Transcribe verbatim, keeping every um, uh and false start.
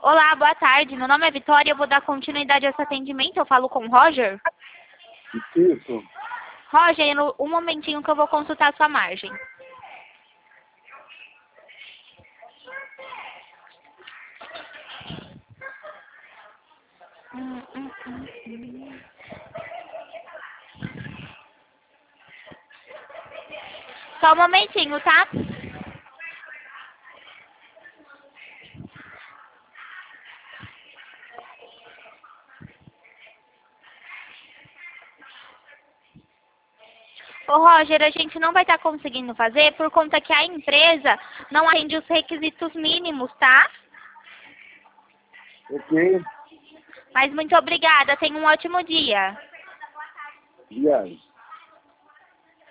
Olá, boa tarde. Meu nome é Vitória e eu vou dar continuidade a esse atendimento. Eu falo com o Roger. Isso. Roger, no- um momentinho que eu vou consultar a sua margem. Hum, hum, hum, hum. Só um momentinho, tá? Ô Roger, a gente não vai estar conseguindo fazer por conta que a empresa não atende os requisitos mínimos, tá? Ok. Mas muito obrigada, tenha um ótimo dia. Obrigado.